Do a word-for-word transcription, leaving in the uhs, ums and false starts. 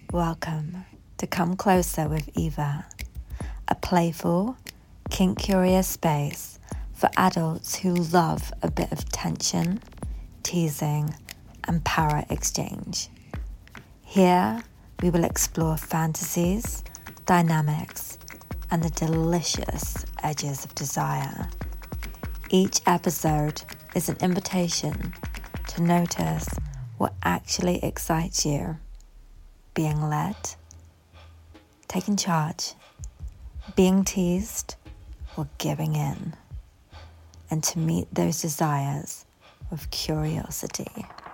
Welcome to Come Closer with Eva, a playful, kink-curious space for adults who love a bit of tension, teasing, and power exchange. Here, we will explore fantasies, dynamics, and the delicious edges of desire. Each episode is an invitation to notice what actually excites you. Being led, taking charge, being teased, or giving in, and to meet those desires with curiosity.